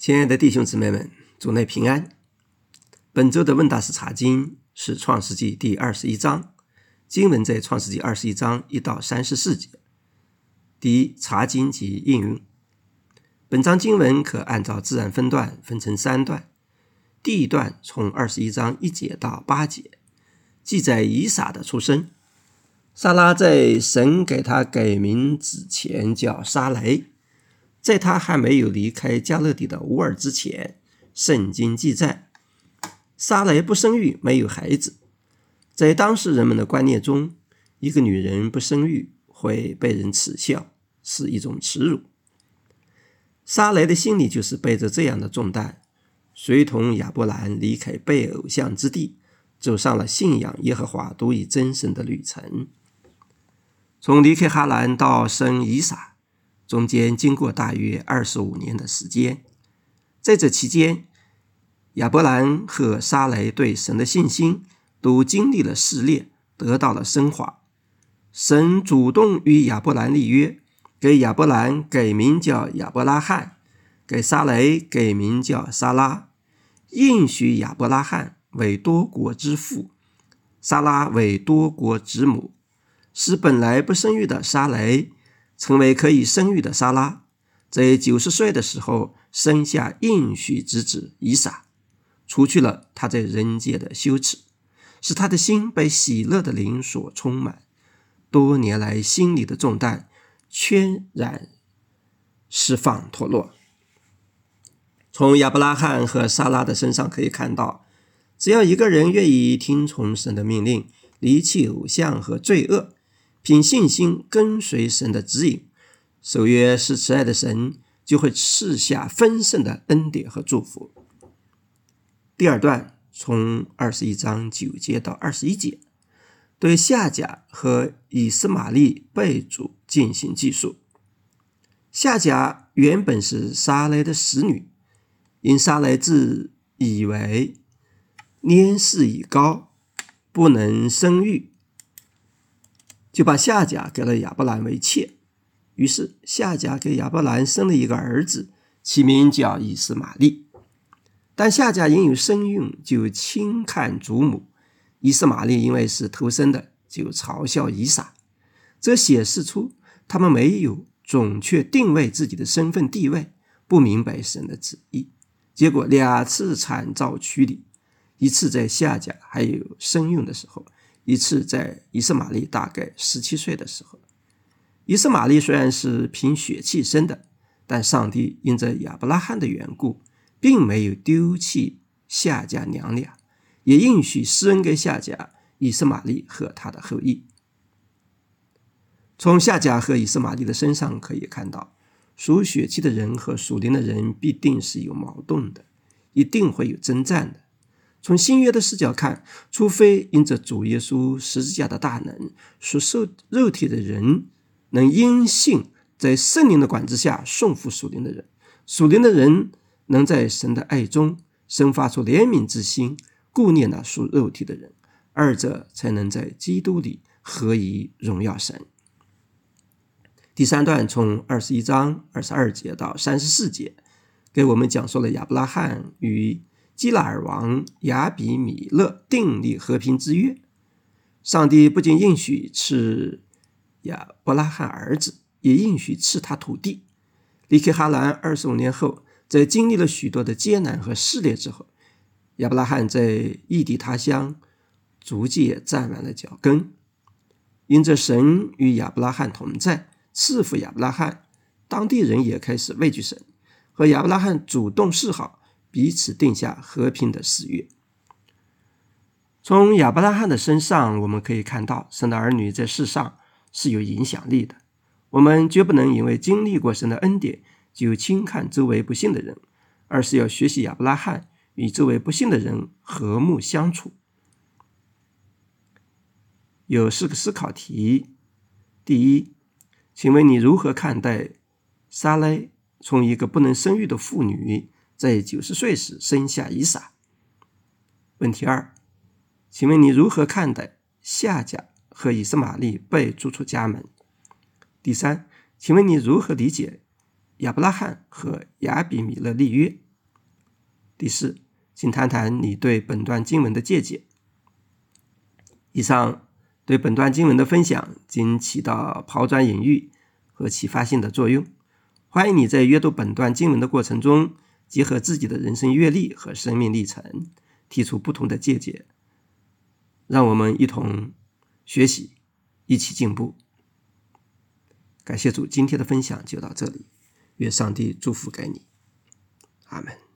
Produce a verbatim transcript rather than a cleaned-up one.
亲爱的弟兄姊妹们，主内平安。本周的问答式查经是创世纪第二十一章，经文在创世纪二十一章一到三十四节。第一，查经及应用。本章经文可按照自然分段分成三段。第一段从二十一章一节到八节，记载以撒的出生。撒拉在神给他改名之前叫撒雷，在他还没有离开加勒底的乌尔之前，圣经记载撒雷不生育，没有孩子。在当时人们的观念中，一个女人不生育会被人耻笑，是一种耻辱。撒雷的心里就是背着这样的重担，随同亚伯兰离开拜偶像之地，走上了信仰耶和华独一真神的旅程。从离开哈兰到生以撒，中间经过大约二十五年的时间。在这期间，亚伯兰和撒雷对神的信心都经历了试炼，得到了升华。神主动与亚伯兰立约，给亚伯兰改名叫亚伯拉罕，给撒雷改名叫撒拉，应许亚伯拉罕为多国之父，撒拉为多国之母，使本来不生育的撒雷成为可以生育的撒拉，在九十岁的时候生下应许之子以撒，除去了他在人界的羞耻，使他的心被喜乐的灵所充满，多年来心里的重担全然释放脱落。从亚伯拉罕和撒拉的身上可以看到，只要一个人愿意听从神的命令，离弃偶像和罪恶，凭信心跟随神的指引，守约是慈爱的神就会赐下丰盛的恩典和祝福。第二段从二十一章九节到二十一节，对夏甲和以斯玛利被主进行记述。夏甲原本是撒雷的使女，因撒雷自以为年事已高，不能生育，就把夏甲给了亚伯兰为妾。于是夏甲给亚伯兰生了一个儿子，起名叫以斯玛利。但夏甲因有身孕，就轻看祖母，以斯玛利因为是头生的，就嘲笑以撒。这显示出他们没有准确定位自己的身份地位，不明白神的旨意。结果两次惨遭驱离，一次在夏甲还有身孕的时候，一次在以斯玛利大概十七岁的时候。以斯玛利虽然是凭血气生的，但上帝因着亚伯拉罕的缘故，并没有丢弃夏甲娘俩，也应许施恩给夏甲、以斯玛利和他的后裔。从夏甲和以斯玛利的身上可以看到，属血气的人和属灵的人必定是有矛盾的，一定会有征战的。从新约的视角看，除非因着主耶稣十字架的大能，属受肉体的人能因信在圣灵的管制下顺服属灵的人，属灵的人能在神的爱中生发出怜悯之心，顾念那属肉体的人，二者才能在基督里合一荣耀神。第三段从二十一章二十二节到三十四节，给我们讲述了亚伯拉罕与基拉尔王亚比米勒订立和平之约。上帝不仅应许赐亚伯拉罕儿子，也应许赐他土地。离开哈兰二十五年后，在经历了许多的艰难和试炼之后，亚伯拉罕在异地他乡逐渐站稳了脚跟。因着神与亚伯拉罕同在，赐福亚伯拉罕，当地人也开始畏惧神，和亚伯拉罕主动示好，彼此定下和平的誓约。从亚伯拉罕的身上，我们可以看到神的儿女在世上是有影响力的。我们绝不能因为经历过神的恩典就轻看周围不信的人，而是要学习亚伯拉罕与周围不信的人和睦相处。有四个思考题。第一，请问你如何看待撒雷从一个不能生育的妇女在九十岁时生下以撒？问题二，请问你如何看待夏甲和以斯玛利被逐出家门？第三，请问你如何理解亚伯拉罕和亚比米勒立约？ 第四，请谈谈你对本段经文的见解。以上对本段经文的分享仅起到抛砖引玉和启发性的作用。欢迎你在阅读本段经文的过程中，结合自己的人生阅历和生命历程，提出不同的见解，让我们一同学习，一起进步。感谢主，今天的分享就到这里，愿上帝祝福给你。阿们。